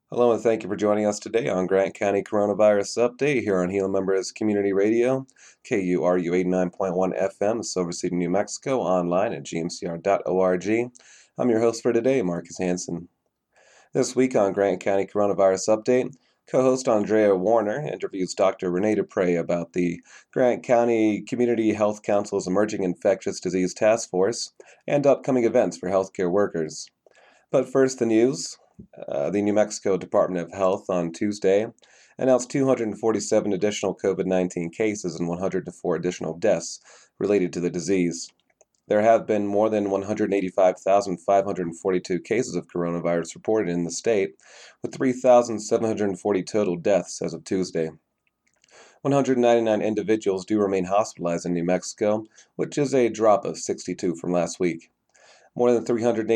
Hello, and thank you for joining us today on Grant County Coronavirus Update here on Gila Members Community Radio, KURU 89.1 FM, Silver City, New Mexico, online at gmcr.org. I'm your host for today, Marcus Hanson. This week on Grant County Coronavirus Update, co-host Andrea Warner interviews Dr. Renee Dupre about the Grant County Community Health Council's Emerging Infectious Disease Task Force and upcoming events for healthcare workers. But first, the news. The New Mexico Department of Health on Tuesday announced 247 additional COVID-19 cases and 104 additional deaths related to the disease. There have been more than 185,542 cases of coronavirus reported in the state, with 3,740 total deaths as of Tuesday. 199 individuals do remain hospitalized in New Mexico, which is a drop of 62 from last week. More than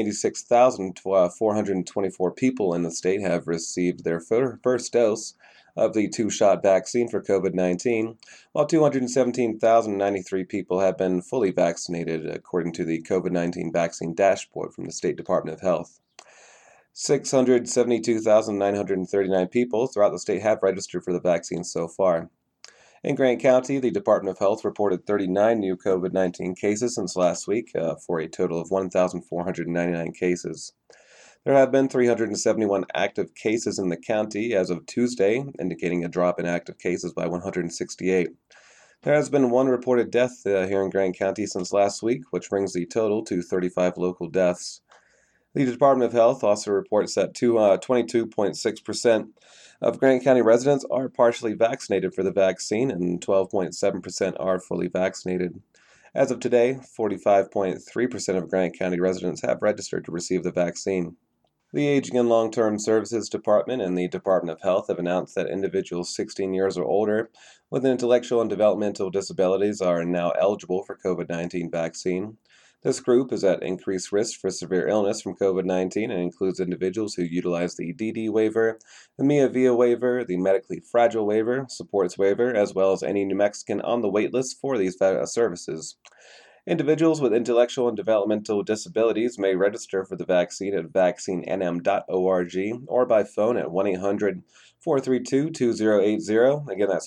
386,424 people in the state have received their first dose of the two-shot vaccine for COVID-19, while 217,093 people have been fully vaccinated, according to the COVID-19 vaccine dashboard from the State Department of Health. 672,939 people throughout the state have registered for the vaccine so far. In Grant County, the Department of Health reported 39 new COVID-19 cases since last week, for a total of 1,499 cases. There have been 371 active cases in the county as of Tuesday, indicating a drop in active cases by 168. There has been one reported death here in Grant County since last week, which brings the total to 35 local deaths. The Department of Health also reports that 22.6% of Grant County residents are partially vaccinated for the vaccine, and 12.7% are fully vaccinated. As of today, 45.3% of Grant County residents have registered to receive the vaccine. The Aging and Long-Term Services Department and the Department of Health have announced that individuals 16 years or older with intellectual and developmental disabilities are now eligible for COVID-19 vaccine. This group is at increased risk for severe illness from COVID-19 and includes individuals who utilize the DD waiver, the Mia Via waiver, the medically fragile waiver, supports waiver, as well as any New Mexican on the wait list for these services. Individuals with intellectual and developmental disabilities may register for the vaccine at vaccinenm.org or by phone at 1-800-432-2080. Again, that's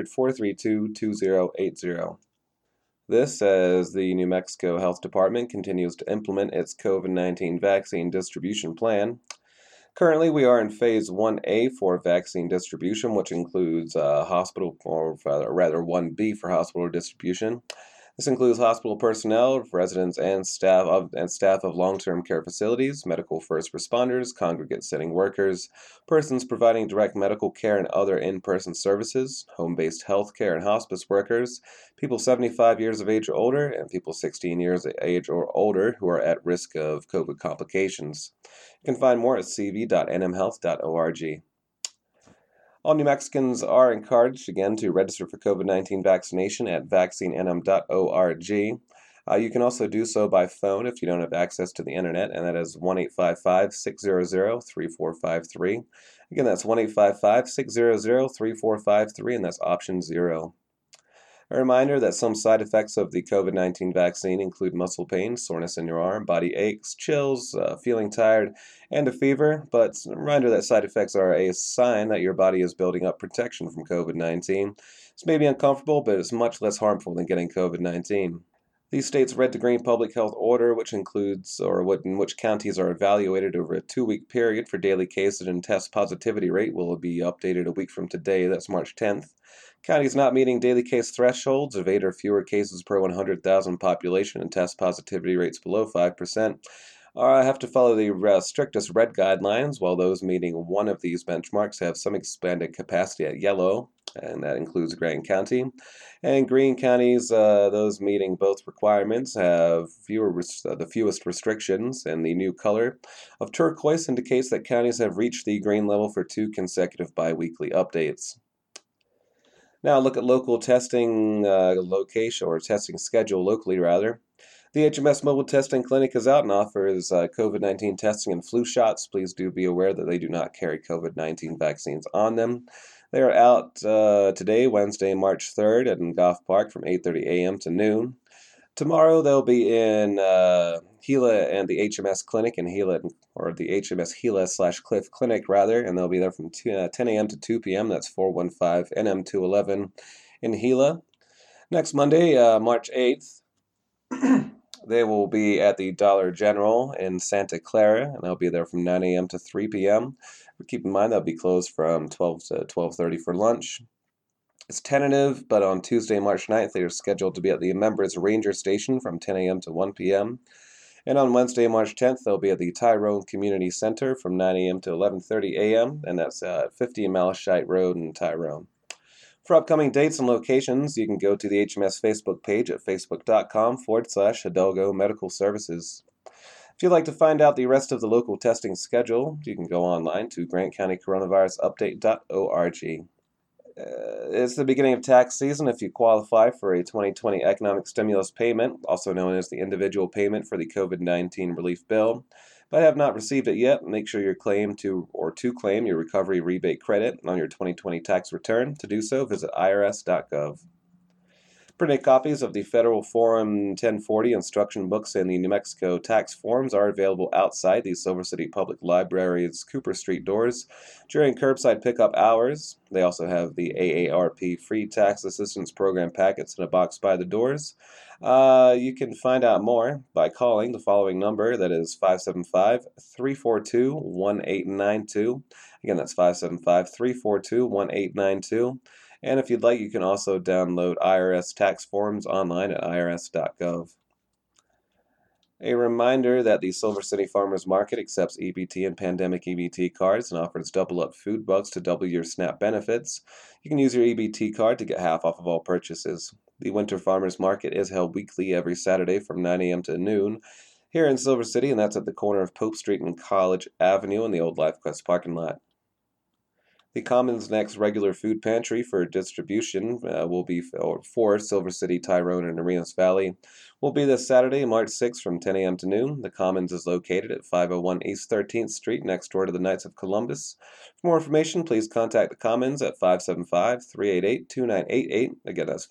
1-800-432-2080. This as the New Mexico Health Department continues to implement its COVID-19 vaccine distribution plan. Currently, we are in Phase 1A for vaccine distribution, which includes hospital, or rather 1B for hospital distribution. This includes hospital personnel, residents, and staff of long-term care facilities, medical first responders, congregate setting workers, persons providing direct medical care and other in-person services, home-based health care and hospice workers, people 75 years of age or older, and people 16 years of age or older who are at risk of COVID complications. You can find more at cv.nmhealth.org. All New Mexicans are encouraged again to register for COVID-19 vaccination at vaccinenm.org. You can also do so by phone if you don't have access to the internet, and that is 1-855-600-3453. Again, that's 1-855-600-3453, and that's option 0. A reminder that some side effects of the COVID-19 vaccine include muscle pain, soreness in your arm, body aches, chills, feeling tired, and a fever, but a reminder that side effects are a sign that your body is building up protection from COVID-19. This may be uncomfortable, but it's much less harmful than getting COVID-19. The state's red to green public health order, which includes in which counties are evaluated over a 2-week period for daily cases and test positivity rate, will be updated a week from today. That's March 10th. Counties not meeting daily case thresholds of 8 or fewer cases per 100,000 population and test positivity rates below 5% have to follow the strictest red guidelines, while those meeting one of these benchmarks have some expanded capacity at yellow, and that includes Grant County. And green counties, those meeting both requirements, have the fewest restrictions, and the new color of turquoise indicates that counties have reached the green level for 2 consecutive biweekly updates. Now look at local testing location, or testing schedule locally rather. The HMS Mobile Testing Clinic is out and offers COVID-19 testing and flu shots. Please do be aware that they do not carry COVID-19 vaccines on them. They are out today, Wednesday, March 3rd, in Goff Park from 8:30 a.m. to noon. Tomorrow they'll be in Gila and the HMS Clinic in Gila, or the HMS Gila/Cliff Clinic rather, and they'll be there from 10 a.m. to 2 p.m. That's 415 NM 211 in Gila. Next Monday, March 8th, they will be at the Dollar General in Santa Clara, and they'll be there from 9 a.m. to 3 p.m. But keep in mind they'll be closed from 12 to 12:30 for lunch. It's tentative, but on Tuesday, March 9th, they are scheduled to be at the Members Ranger Station from 10 a.m. to 1 p.m. And on Wednesday, March 10th, they'll be at the Tyrone Community Center from 9 a.m. to 11:30 a.m., and that's 50 Malachite Road in Tyrone. For upcoming dates and locations, you can go to the HMS Facebook page at facebook.com/Hidalgo Medical Services. If you'd like to find out the rest of the local testing schedule, you can go online to grantcountycoronavirusupdate.org. It's the beginning of tax season if you qualify for a 2020 economic stimulus payment, also known as the individual payment for the COVID-19 relief bill, but have not received it yet. Make sure you claim to claim your recovery rebate credit on your 2020 tax return. To do so, visit irs.gov. Printed copies of the Federal Form 1040 instruction books and the New Mexico tax forms are available outside the Silver City Public Library's Cooper Street doors during curbside pickup hours. They also have the AARP Free Tax Assistance Program packets in a box by the doors. You can find out more by calling the following number, that is 575-342-1892. Again, that's 575-342-1892. And if you'd like, you can also download IRS tax forms online at irs.gov. A reminder that the Silver City Farmers Market accepts EBT and pandemic EBT cards and offers double up food bucks to double your SNAP benefits. You can use your EBT card to get half off of all purchases. The Winter Farmers Market is held weekly every Saturday from 9 a.m. to noon here in Silver City, and that's at the corner of Pope Street and College Avenue in the old LifeQuest parking lot. The Commons' next regular food pantry for distribution will be for Silver City, Tyrone, and Arenas Valley. Will be this Saturday, March 6th from 10 a.m. to noon. The Commons is located at 501 East 13th Street, next door to the Knights of Columbus. For more information, please contact the Commons at 575-388-2988. Again, that's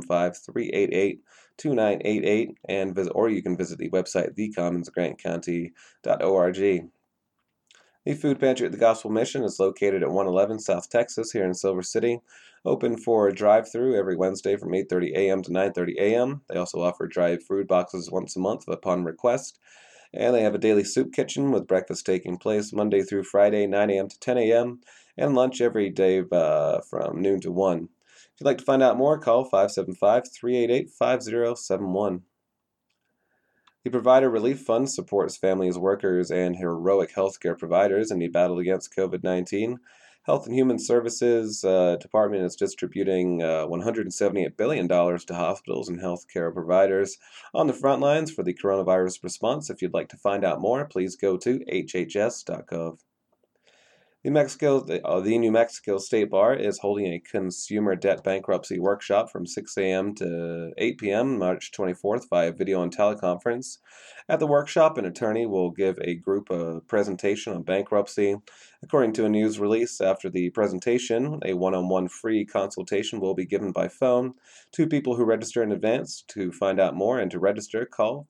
575-388-2988, or you can visit the website thecommonsgrantcounty.org. The food pantry at the Gospel Mission is located at 111 South Texas here in Silver City. Open for drive-through every Wednesday from 8:30 a.m. to 9:30 a.m. They also offer dry food boxes once a month upon request. And they have a daily soup kitchen with breakfast taking place Monday through Friday, 9 a.m. to 10 a.m. and lunch every day from noon to 1. If you'd like to find out more, call 575-388-5071. The Provider Relief Fund supports families, workers, and heroic healthcare providers in the battle against COVID-19. Health and Human Services Department is distributing $178 billion to hospitals and healthcare providers on the front lines for the coronavirus response. If you'd like to find out more, please go to hhs.gov. The New Mexico State Bar is holding a consumer debt bankruptcy workshop from 6 a.m. to 8 p.m. March 24th via video and teleconference. At the workshop, an attorney will give a group a presentation on bankruptcy. According to a news release, after the presentation, a one-on-one free consultation will be given by phone to people who register in advance. To find out more and to register, call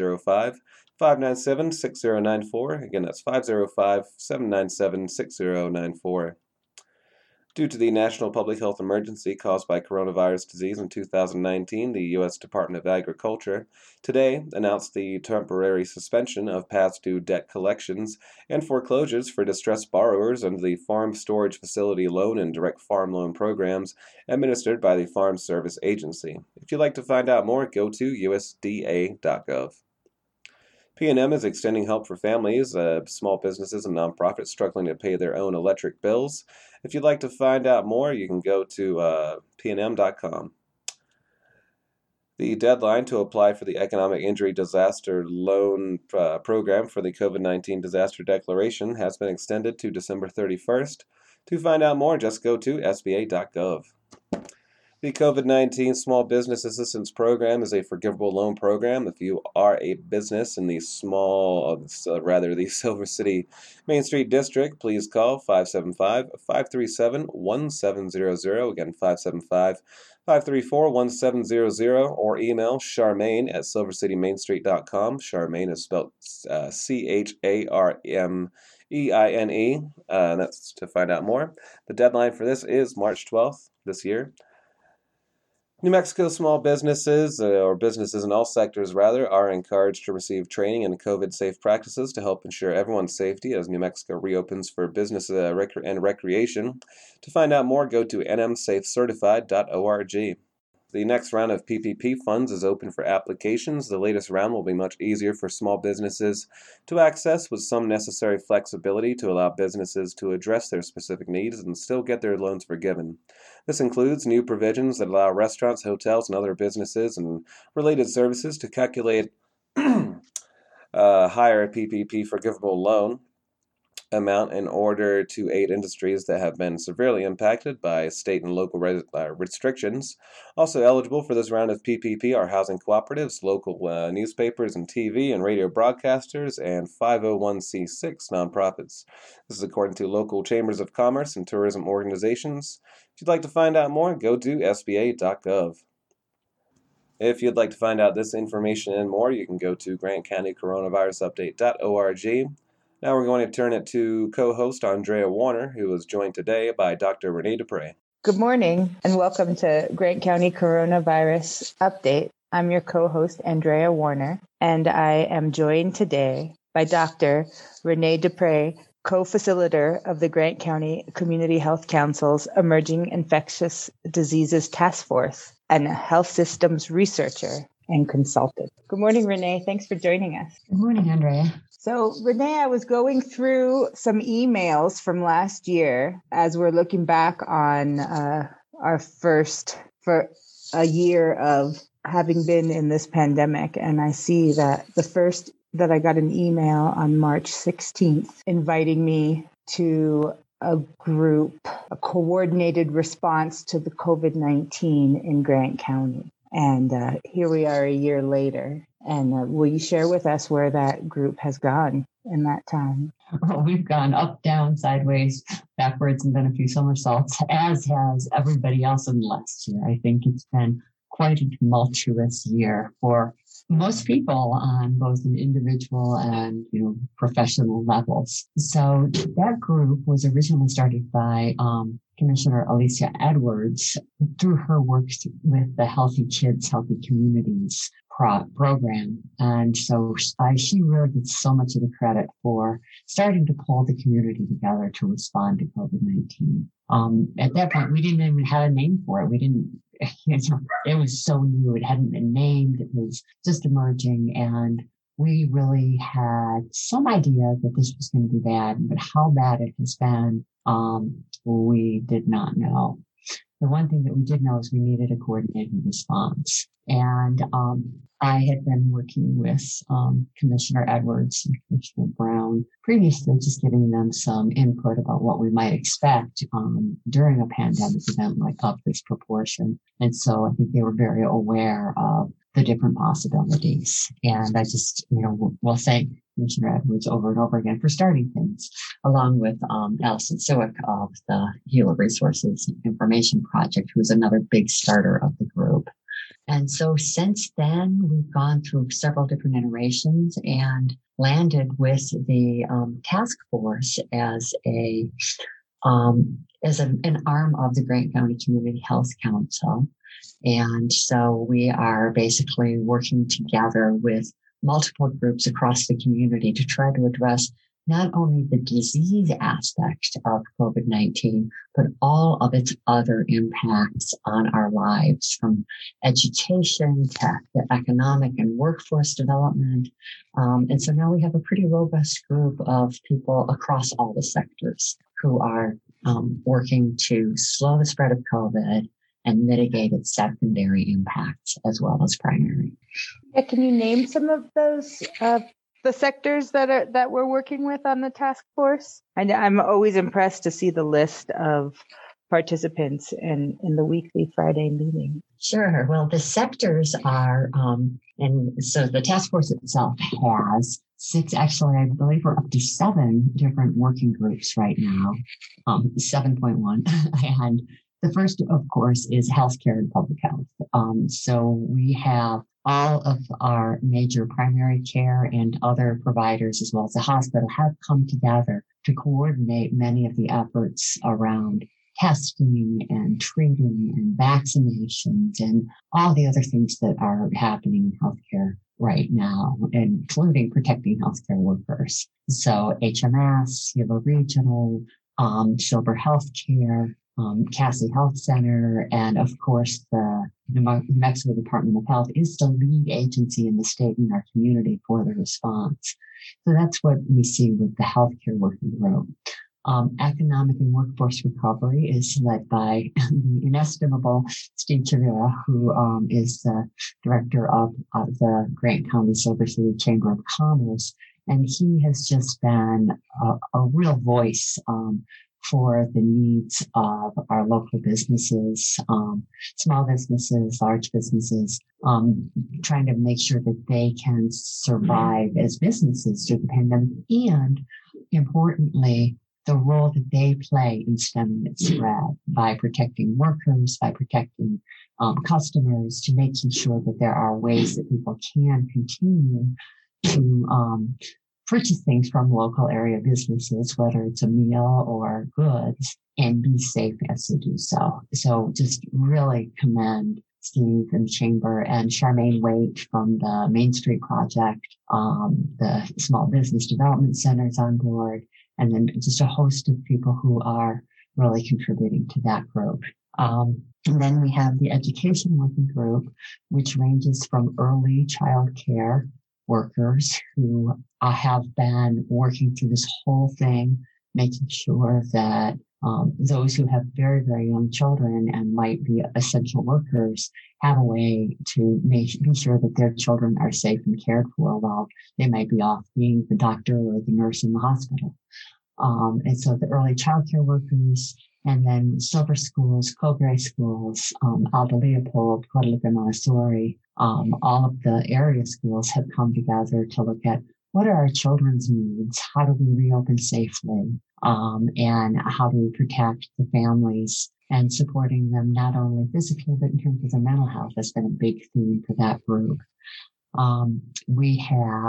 505-597-6094. Again, that's 505-797-6094. Due to the national public health emergency caused by coronavirus disease in 2019, the U.S. Department of Agriculture today announced the temporary suspension of past due debt collections and foreclosures for distressed borrowers under the Farm Storage Facility Loan and Direct Farm Loan programs administered by the Farm Service Agency. If you'd like to find out more, go to usda.gov. PNM is extending help for families, small businesses, and nonprofits struggling to pay their own electric bills. If you'd like to find out more, you can go to pnm.com. The deadline to apply for the Economic Injury Disaster Loan Program for the COVID-19 Disaster Declaration has been extended to December 31st. To find out more, just go to sba.gov. The COVID-19 Small Business Assistance Program is a forgivable loan program. If you are a business in the the Silver City Main Street District, please call 575-537-1700. Again, 534-1700 or email Charmaine at silvercitymainstreet.com. Charmaine is spelled Charmeine. That's to find out more. The deadline for this is March 12th this year. New Mexico small businesses, or businesses in all sectors rather, are encouraged to receive training in COVID-safe practices to help ensure everyone's safety as New Mexico reopens for business and recreation. To find out more, go to nmsafecertified.org. The next round of PPP funds is open for applications. The latest round will be much easier for small businesses to access, with some necessary flexibility to allow businesses to address their specific needs and still get their loans forgiven. This includes new provisions that allow restaurants, hotels, and other businesses and related services to calculate higher PPP forgivable loan amount in order to aid industries that have been severely impacted by state and local restrictions. Also eligible for this round of PPP are housing cooperatives, local newspapers and TV and radio broadcasters, and 501c6 nonprofits. This is according to local chambers of commerce and tourism organizations. If you'd like to find out more, go to sba.gov. If you'd like to find out this information and more, you can go to grantcountycoronavirusupdate.org. Now we're going to turn it to co-host Andrea Warner, who is joined today by Dr. Renee Dupre. Good morning and welcome to Grant County Coronavirus Update. I'm your co-host Andrea Warner, and I am joined today by Dr. Renee Dupre, co-facilitator of the Grant County Community Health Council's Emerging Infectious Diseases Task Force and a health systems researcher and consultant. Good morning, Renee. Thanks for joining us. Good morning, Andrea. So, Renee, I was going through some emails from last year as we're looking back on our first for a year of having been in this pandemic. And I see that the first that I got an email on March 16th inviting me to a group, a coordinated response to the COVID-19 in Grant County. And here we are a year later. And will you share with us where that group has gone in that time? Well, we've gone up, down, sideways, backwards, and then a few somersaults, as has everybody else in the last year. I think it's been quite a tumultuous year for most people on both an individual and professional levels. So that group was originally started by Commissioner Alicia Edwards through her work with the Healthy Kids, Healthy Communities program. And so she really gets so much of the credit for starting to pull the community together to respond to COVID-19. At that point, we didn't even have a name for it. We didn't, it was so new. It hadn't been named. It was just emerging. And we really had some idea that this was going to be bad, but how bad it has been, we did not know. The one thing that we did know is we needed a coordinated response. And I had been working with Commissioner Edwards and Commissioner Brown previously, just giving them some input about what we might expect during a pandemic event like of this proportion. And so I think they were very aware of the different possibilities. And I just, will thank Commissioner Edwards over and over again for starting things, along with Allison Siwick of the Gila Resources Information Project, who is another big starter of the group. And so since then, we've gone through several different iterations and landed with the task force as an arm of the Grant County Community Health Council. And so we are basically working together with multiple groups across the community to try to address not only the disease aspect of COVID-19, but all of its other impacts on our lives, from education to the economic and workforce development. And so now we have a pretty robust group of people across all the sectors who are working to slow the spread of COVID and mitigate its secondary impacts as well as primary. Yeah, can you name some of those the sectors that we're working with on the task force? I'm always impressed to see the list of participants in the weekly Friday meeting. Sure. Well, the sectors are, and so the task force itself has 6, actually, I believe we're up to 7 different working groups right now, 7.1. And The first, of course, is healthcare and public health. So we have all of our major primary care and other providers, as well as the hospital, have come together to coordinate many of the efforts around testing and treating and vaccinations and all the other things that are happening in healthcare right now, including protecting healthcare workers. So HMS, Hilo Regional, Silver Healthcare, Cassie Health Center, and of course the New Mexico Department of Health is the lead agency in the state and our community for the response. So that's what we see with the healthcare working group. Economic and workforce recovery is led by the inestimable Steve Chavira, who is the director of the Grant County Silver City Chamber of Commerce. And he has just been a real voice for the needs of our local businesses, small businesses, large businesses, trying to make sure that they can survive as businesses through the pandemic, and importantly, the role that they play in stemming its spread by protecting workers, by protecting customers, to making sure that there are ways that people can continue to purchase things from local area businesses, whether it's a meal or goods, and be safe as they do so. So just really commend Steve and Chamber and Charmaine Waite from the Main Street Project, the Small Business Development Centers on board, and then just a host of people who are really contributing to that group. And then we have the education working group, which ranges from early child care workers who have been working through this whole thing, making sure that those who have very, very young children and might be essential workers have a way to be sure that their children are safe and cared for while they might be off being the doctor or the nurse in the hospital. And so the early child care workers, and then Silver Schools, Cobre Schools, Aldo Leopold, Guadalupe Montessori, all of the area schools have come together to look at what are our children's needs, how do we reopen safely, and how do we protect the families and supporting them not only physically, but in terms of their mental health has been a big theme for that group. We've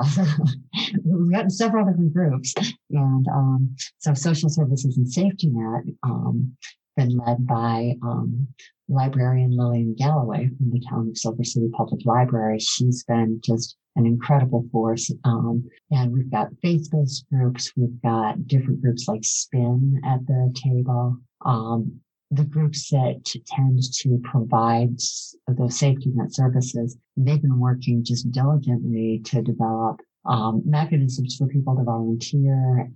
got several different groups, and so Social Services and Safety Net, been led by librarian Lillian Galloway from the town of Silver City Public Library. She's been just an incredible force. And we've got faith-based groups. We've got different groups like SPIN at the table. The groups that tend to provide those safety net services, they've been working just diligently to develop mechanisms for people to volunteer,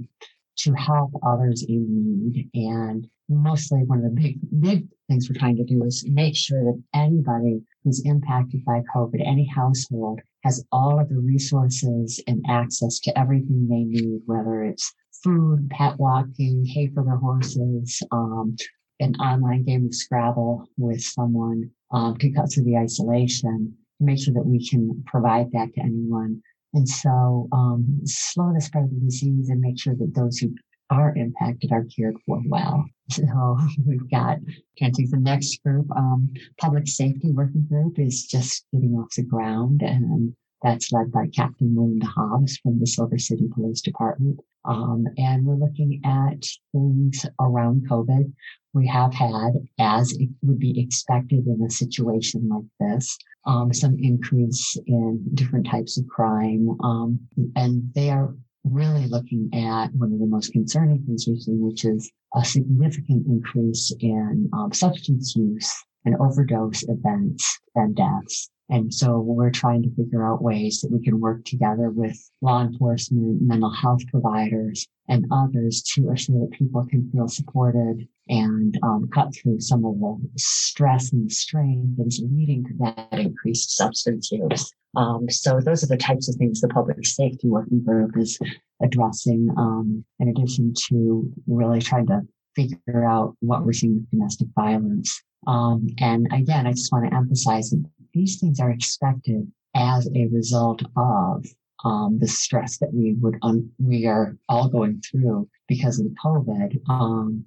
to help others in need. And mostly one of the big things we're trying to do is make sure that anybody who's impacted by COVID, any household, has all of the resources and access to everything they need, whether it's food, pet walking, hay for their horses, an online game of Scrabble with someone to cut through the isolation, to make sure that we can provide that to anyone. And so slow the spread of the disease and make sure that those who are impacted are cared for well. So we've got, can't think the next group, public safety working group is just getting off the ground, and that's led by Captain Melinda Hobbs from the Silver City Police Department. And we're looking at things around COVID. We have had, as it would be expected in a situation like this, some increase in different types of crime. And they are really looking at one of the most concerning things we've seen, which is a significant increase in substance use and overdose events and deaths. And so we're trying to figure out ways that we can work together with law enforcement, mental health providers, and others to assure that people can feel supported and cut through some of the stress and the strain that is leading to that increased substance use. So those are the types of things the public safety working group is addressing, in addition to really trying to figure out what we're seeing with domestic violence. And again, I just want to emphasize that these things are expected as a result of the stress that we are all going through because of the COVID.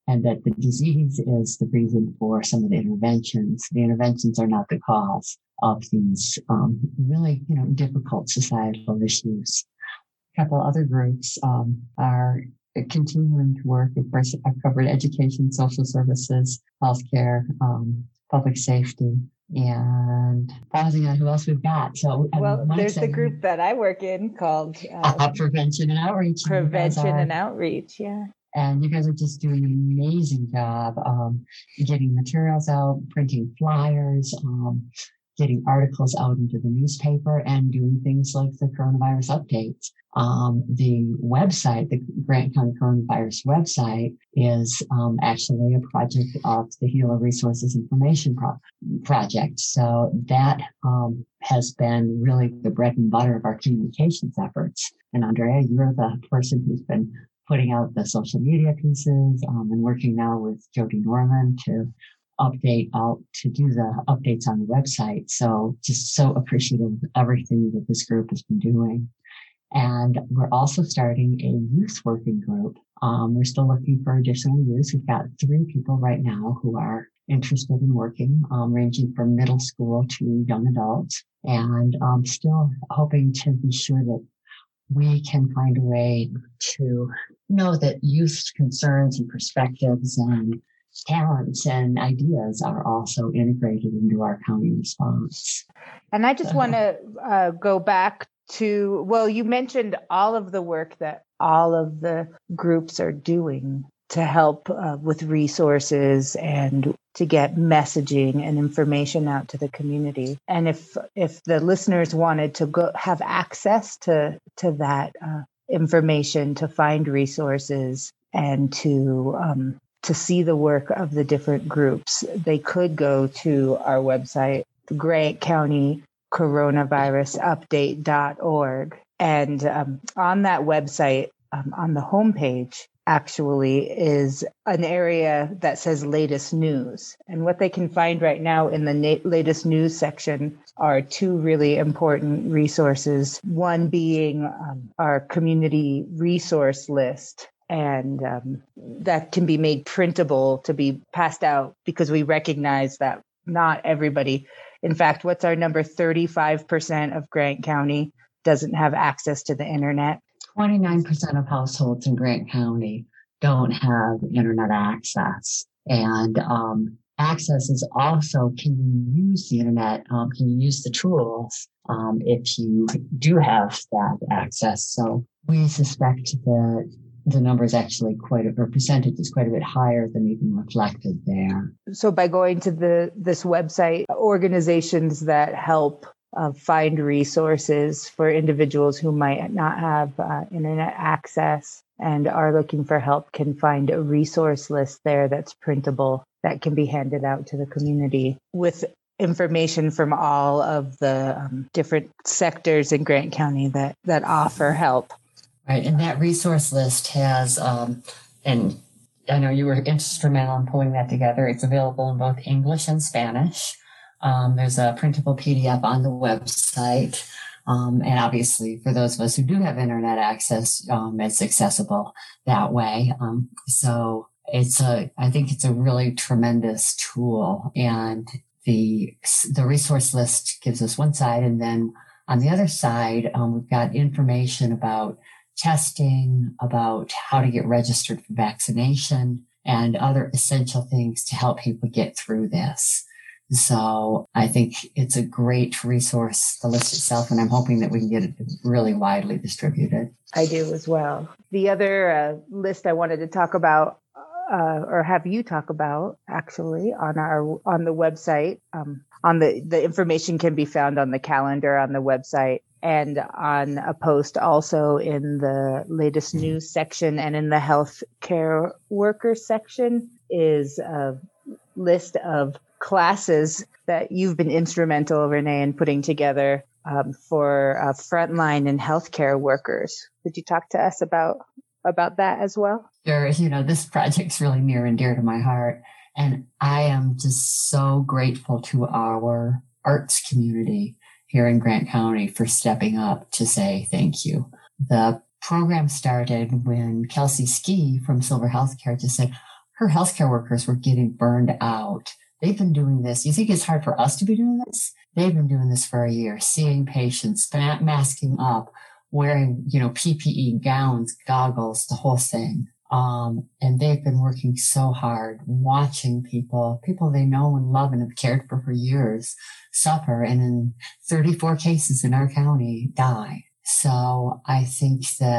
and that the disease is the reason for some of the interventions. The interventions are not the cause of these really, difficult societal issues. A couple other groups are continuing to work. Of course, I've covered education, social services, healthcare, public safety, and pausing on who else we've got. So, well, there's the group that I work in called Prevention and Outreach. Prevention and Outreach, yeah. And you guys are just doing an amazing job getting materials out, printing flyers, getting articles out into the newspaper, and doing things like the coronavirus updates. The website, the Grant County Coronavirus website, is actually a project of the HeLa Resources Information Project. So that has been really the bread and butter of our communications efforts. And Andrea, you're the person who's been putting out the social media pieces and working now with Jody Norman to do the updates on the website. So just so appreciative of everything that this group has been doing. And we're also starting a youth working group. We're still looking for additional youth. We've got 3 people right now who are interested in working, ranging from middle school to young adults, and still hoping to be sure that we can find a way to know that youth's concerns and perspectives and talents and ideas are also integrated into our county response. And I just want to go back to, well, you mentioned all of the work that all of the groups are doing to help with resources and to get messaging and information out to the community. And if the listeners wanted to go have access to that information, to find resources and to see the work of the different groups, they could go to our website, Grant County coronavirusupdate.org. And on that website, on the homepage, actually is an area that says latest news. And what they can find right now in the latest news section are 2 really important resources. One being our community resource list. And that can be made printable to be passed out because we recognize that not everybody. In fact, what's our number? 35% of Grant County doesn't have access to the internet. 29% of households in Grant County don't have internet access. And access is also, can you use the internet? Can you use the tools if you do have that access? So we suspect that the number is actually percentage is quite a bit higher than even reflected there. So by going to this website, organizations that help find resources for individuals who might not have internet access and are looking for help can find a resource list there that's printable that can be handed out to the community with information from all of the different sectors in Grant County that offer help. Right, and that resource list has, and I know you were instrumental in pulling that together. It's available in both English and Spanish. There's a printable PDF on the website. And obviously, for those of us who do have internet access, it's accessible that way. So I think it's a really tremendous tool. And the resource list gives us one side. And then on the other side, we've got information about testing, about how to get registered for vaccination, and other essential things to help people get through this. So I think it's a great resource, the list itself, and I'm hoping that we can get it really widely distributed. I do as well. The other list I wanted to talk about, or have you talk about, actually, on the website. On the information can be found on the calendar on the website and on a post also in the latest news section, and in the healthcare workers section is a list of classes that you've been instrumental, Renee, in putting together for frontline and healthcare workers. Could you talk to us about that as well? Sure. This project's really near and dear to my heart. And I am just so grateful to our arts community here in Grant County for stepping up to say thank you. The program started when Kelsey Ski from Silver Healthcare just said, her healthcare workers were getting burned out. They've been doing this. You think it's hard for us to be doing this? They've been doing this for a year, seeing patients, masking up, wearing, PPE, gowns, goggles, the whole thing. And they've been working so hard, watching people they know and love and have cared for years, suffer, and in 34 cases in our county, die. So I think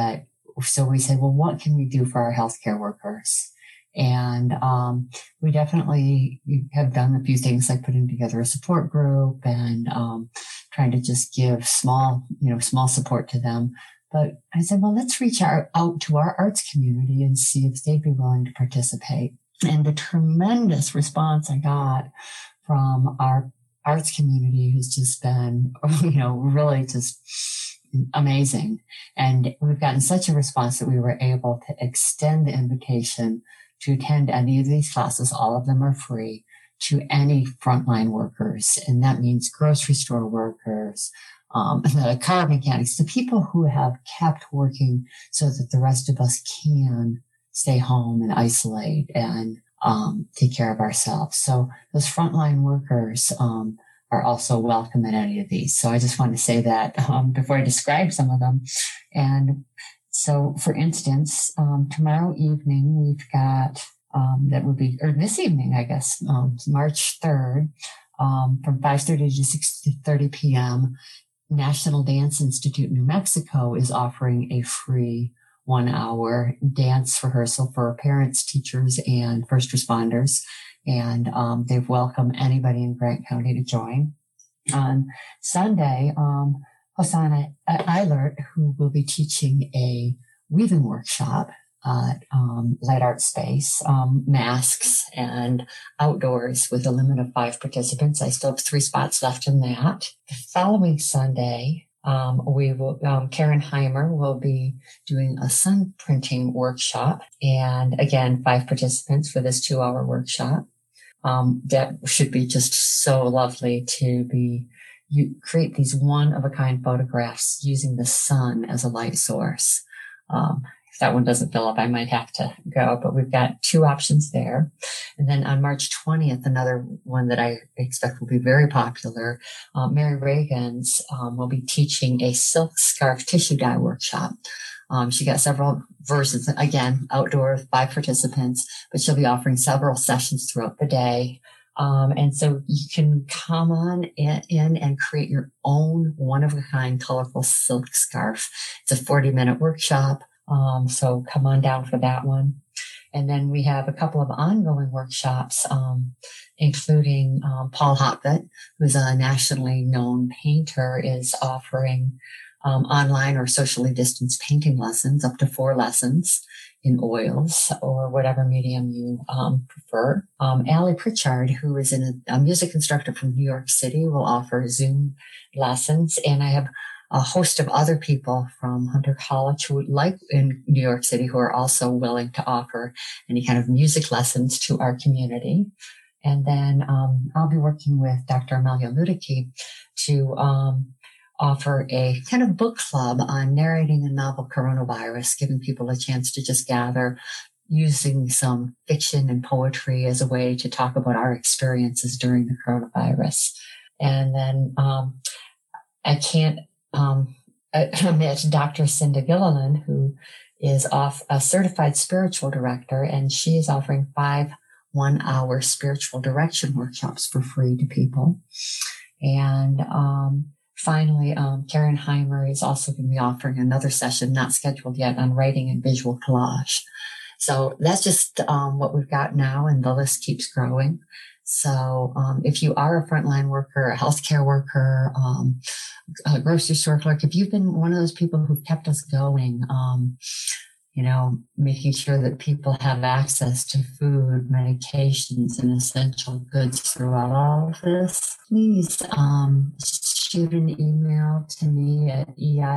so we say, well, what can we do for our healthcare workers? And we definitely have done a few things like putting together a support group and trying to just give small support to them. But I said, well, let's reach out to our arts community and see if they'd be willing to participate. And the tremendous response I got from our arts community has just been, really just amazing. And we've gotten such a response that we were able to extend the invitation to attend any of these classes. All of them are free to any frontline workers. And that means grocery store workers, the car mechanics, the people who have kept working so that the rest of us can stay home and isolate and take care of ourselves. So those frontline workers are also welcome at any of these. So I just want to say that before I describe some of them. And so, for instance, tomorrow evening, we've got, this evening, I guess, March 3rd, from 5:30 to 6:30 p.m., National Dance Institute New Mexico is offering a free 1-hour dance rehearsal for parents, teachers, and first responders. And they've welcomed anybody in Grant County to join. On Sunday, Hosanna Eilert, who will be teaching a weaving workshop at Light Art Space, masks and outdoors with a limit of 5 participants. I still have 3 spots left in that. The following Sunday, Karen Heimer will be doing a sun printing workshop. And again, 5 participants for this 2-hour workshop. That should be just so lovely you create these one-of-a-kind photographs using the sun as a light source. If that one doesn't fill up, I might have to go, but we've got 2 options there. And then on March 20th, another one that I expect will be very popular, Mary Reagans will be teaching a silk scarf tissue dye workshop. She got several versions, again, outdoor, 5 participants, but she'll be offering several sessions throughout the day. And so you can come on in and create your own one-of-a-kind colorful silk scarf. It's a 40-minute workshop. So come on down for that one. And then we have a couple of ongoing workshops, including Paul Hotvet, who's a nationally known painter, is offering online or socially distanced painting lessons, up to 4 lessons in oils or whatever medium you prefer. Allie Pritchard, who is a music instructor from New York City, will offer Zoom lessons. And I have a host of other people from Hunter College who would like in New York City who are also willing to offer any kind of music lessons to our community. And then I'll be working with Dr. Amelia Ludicky to offer a kind of book club on narrating a novel coronavirus, giving people a chance to just gather using some fiction and poetry as a way to talk about our experiences during the coronavirus. And then I can't omit Dr. Cinda Gilliland, who is a certified spiritual director, and she is offering 5 1-hour spiritual direction workshops for free to people. And finally, Karen Heimer is also going to be offering another session, not scheduled yet, on writing and visual collage. So that's just what we've got now, and the list keeps growing. So if you are a frontline worker, a healthcare worker, a grocery store clerk, if you've been one of those people who've kept us going, making sure that people have access to food, medications, and essential goods throughout all of this, please shoot an email to me at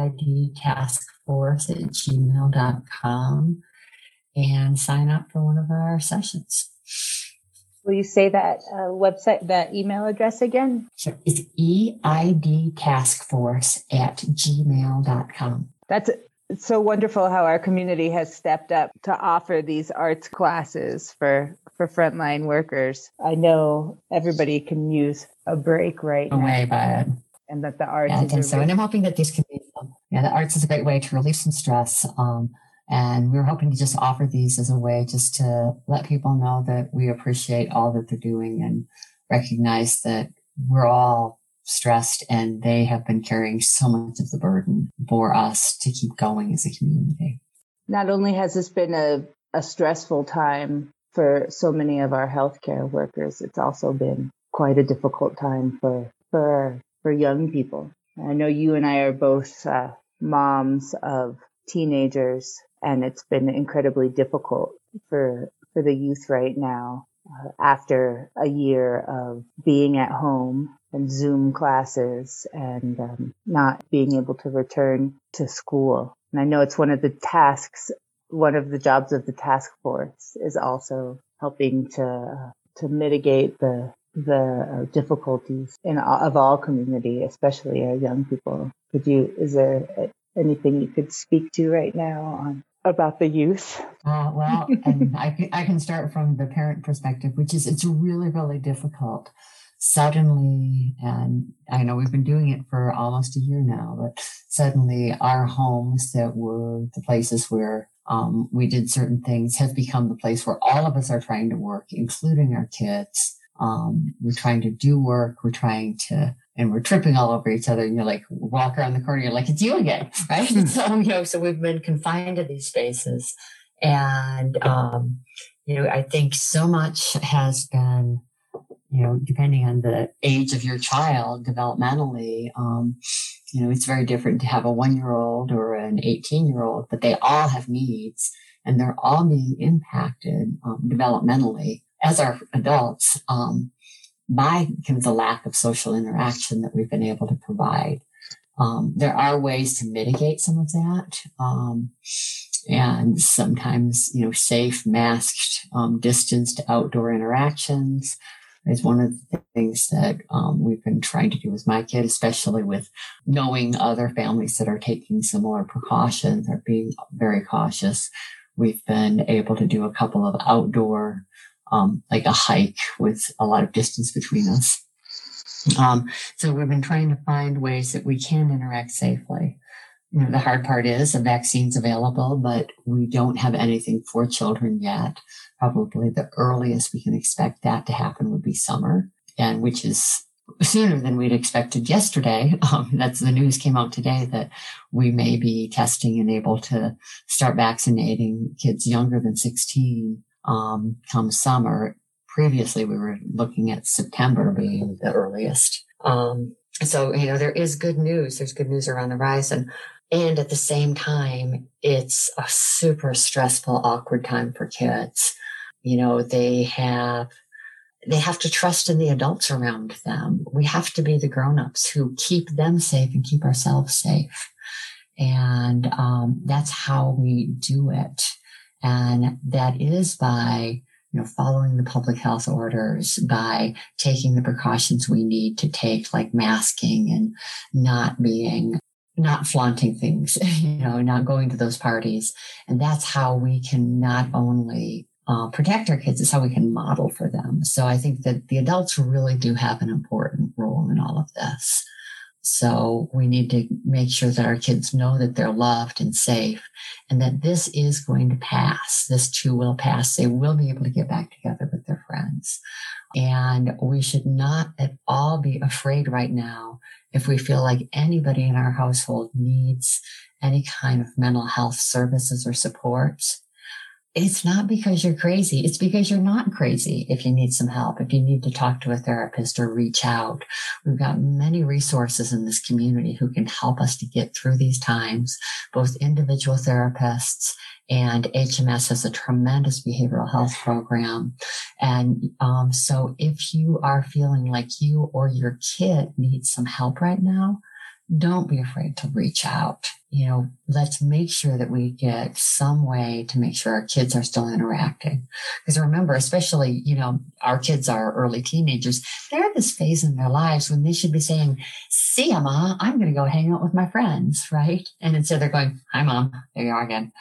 eidtaskforce@gmail.com and sign up for one of our sessions. Will you say that website, that email address again? Sure. It's eidtaskforce@gmail.com. That's It's so wonderful how our community has stepped up to offer these arts classes for frontline workers. I know everybody can use a break right now. Away by it. And that the arts I think so. And I'm hoping that these can be, the arts is a great way to relieve some stress. And we're hoping to just offer these as a way just to let people know that we appreciate all that they're doing and recognize that we're all stressed and they have been carrying so much of the burden for us to keep going as a community. Not only has this been a stressful time for so many of our healthcare workers, it's also been quite a difficult time for young people. I know you and I are both moms of teenagers, and it's been incredibly difficult for the youth right now after a year of being at home and Zoom classes and not being able to return to school. And I know it's one of the jobs of the task force is also helping to mitigate the difficulties of all community, especially our young people. Is there anything you could speak to right now about the youth? Well, and I can start from the parent perspective, which is it's really, really difficult. Suddenly, and I know we've been doing it for almost a year now, but suddenly our homes that were the places where we did certain things have become the place where all of us are trying to work, including our kids. We're trying to do work. And we're tripping all over each other. And you're like, walk around the corner. You're like, it's you again. Right. So we've been confined to these spaces. And, I think so much has been, depending on the age of your child developmentally, it's very different to have a 1-year-old or an 18-year-old, but they all have needs and they're all being impacted developmentally as our adults. By the lack of social interaction that we've been able to provide. There are ways to mitigate some of that. And sometimes, safe, masked, distanced outdoor interactions is one of the things that we've been trying to do with my kid, especially with knowing other families that are taking similar precautions or being very cautious. We've been able to do a couple of outdoor like a hike with a lot of distance between us. So we've been trying to find ways that we can interact safely. The hard part is a vaccine's available, but we don't have anything for children yet. Probably the earliest we can expect that to happen would be summer, and which is sooner than we'd expected yesterday. That's the news came out today that we may be testing and able to start vaccinating kids younger than 16 come summer. Previously, we were looking at September being the earliest. So, there is good news. There's good news around the horizon. And at the same time, it's a super stressful, awkward time for kids. They have to trust in the adults around them. We have to be the grown-ups who keep them safe and keep ourselves safe. And that's how we do it. And that is by, following the public health orders, by taking the precautions we need to take, like masking and not flaunting things, not going to those parties. And that's how we can not only protect our kids, it's how we can model for them. So I think that the adults really do have an important role in all of this. So we need to make sure that our kids know that they're loved and safe and that this is going to pass. This too will pass. They will be able to get back together with their friends. And we should not at all be afraid right now if we feel like anybody in our household needs any kind of mental health services or support. It's not because you're crazy. It's because you're not crazy. If you need some help, if you need to talk to a therapist or reach out, we've got many resources in this community who can help us to get through these times, both individual therapists and HMS has a tremendous behavioral health program. And so if you are feeling like you or your kid needs some help right now, don't be afraid to reach out. Let's make sure that we get some way to make sure our kids are still interacting. Because remember, especially, our kids are early teenagers. They're at this phase in their lives when they should be saying, see ya, Ma, I'm going to go hang out with my friends, right? And instead they're going, hi, Mom, there you are again.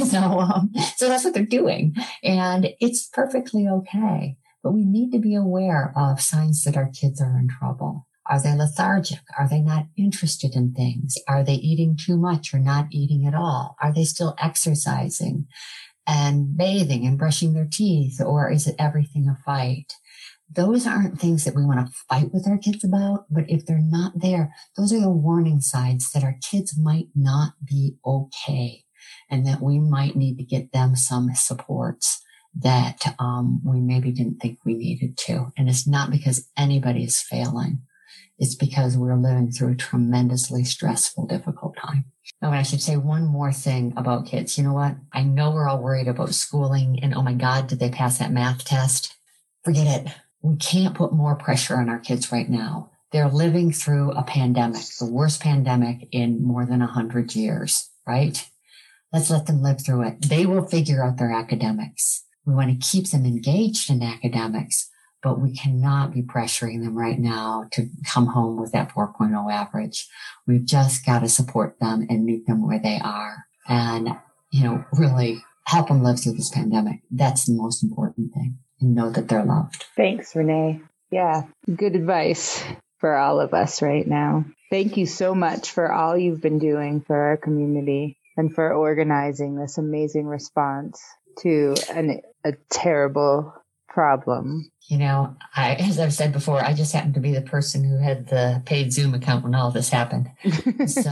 So that's what they're doing. And it's perfectly okay. But we need to be aware of signs that our kids are in trouble. Are they lethargic? Are they not interested in things? Are they eating too much or not eating at all? Are they still exercising and bathing and brushing their teeth? Or is it everything a fight? Those aren't things that we want to fight with our kids about, but if they're not there, those are the warning signs that our kids might not be okay and that we might need to get them some supports that we maybe didn't think we needed to. And it's not because anybody is failing. It's because we're living through a tremendously stressful, difficult time. Oh, and I should say one more thing about kids. You know what? I know we're all worried about schooling and, oh my God, did they pass that math test? Forget it. We can't put more pressure on our kids right now. They're living through a pandemic, the worst pandemic in more than 100 years, right? Let's let them live through it. They will figure out their academics. We want to keep them engaged in academics, but we cannot be pressuring them right now to come home with that 4.0 average. We've just got to support them and meet them where they are and, really help them live through this pandemic. That's the most important thing, and know that they're loved. Thanks, Renee. Yeah, good advice for all of us right now. Thank you so much for all you've been doing for our community and for organizing this amazing response to a terrible problem. As I've said before, I just happened to be the person who had the paid Zoom account when all this happened. So,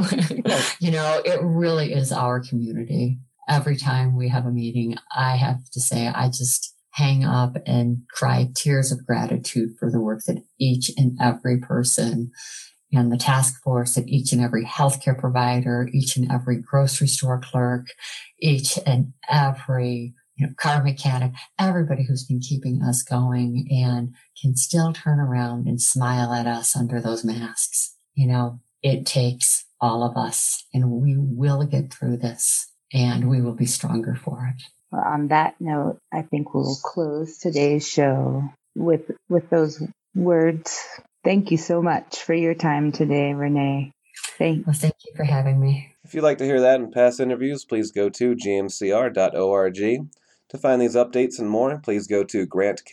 it really is our community. Every time we have a meeting, I have to say, I just hang up and cry tears of gratitude for the work that each and every person and the task force, that each and every healthcare provider, each and every grocery store clerk, each and every car mechanic, everybody who's been keeping us going and can still turn around and smile at us under those masks. It takes all of us, and we will get through this, and we will be stronger for it. Well, on that note, I think we'll close today's show with those words. Thank you so much for your time today, Renee. Thank you for having me. If you'd like to hear that in past interviews, please go to gmcr.org. To find these updates and more, please go to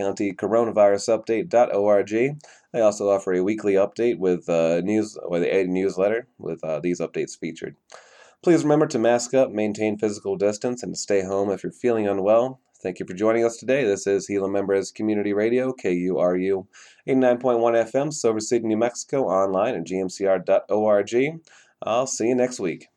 grantcountycoronavirusupdate.org. I also offer a weekly update with a newsletter with these updates featured. Please remember to mask up, maintain physical distance, and stay home if you're feeling unwell. Thank you for joining us today. This is Gila Membres Community Radio, KURU, 89.1 FM, Silver City, New Mexico, online at gmcr.org. I'll see you next week.